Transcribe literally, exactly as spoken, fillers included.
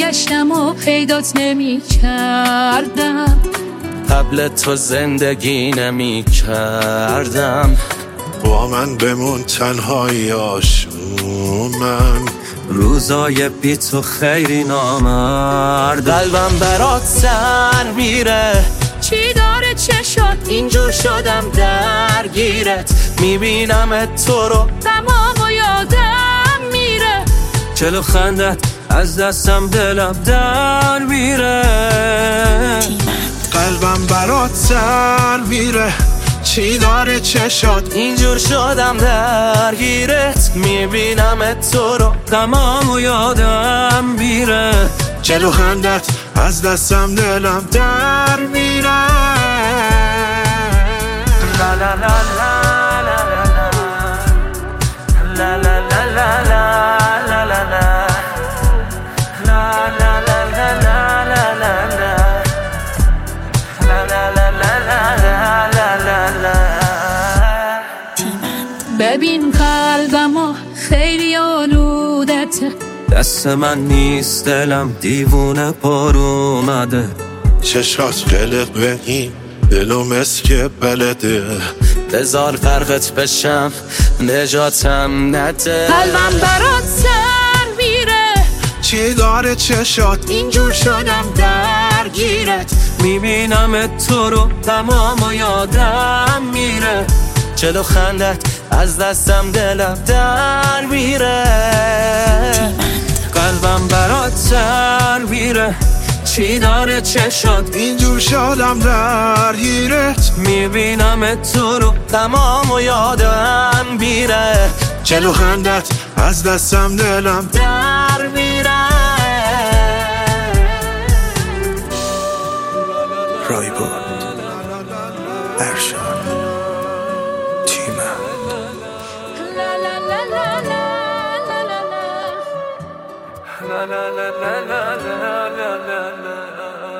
میگشتم و پیدات نمی کردم، قبل تو زندگی نمی کردم. با من بمون تنهایی آشومن، روزای بی تو خیلی نامرد. قلبم برات سر میره، چی داره چشات اینجور شدم درگیرت. میبینم تو رو تمام و یادم میره، چلو خندت از دستم دلم در میره. قلبم برات سر میره، چی داره چشات اینجور شدم درگیرت. میبینم تو رو تمام و یادم میره، جلو خندت از دستم دلم در میره. لا لا لا لا لا لا لا لا لا لا لا لا ببین قلبمو خیلی آلودته، دست من نیست دلم دیوونه پر اومده. چشات قلق به این دلو مسک بلده، بذار غرقت بشم نجاتم نده. قلبم برات سر میره، چی داره چشات اینجور شدم درگیرت. میبینم تو رو تمام و یادم میره، چلو خندت از دستم دلم در میره. قلبم برات سر میره، چی داره چشات اینجور شدم درگیرت. میبینم تو رو تمام و یادم میره، چلو خندت از دستم دلم در میره. رایبون ارشاد تیمم. La la la la la la la la la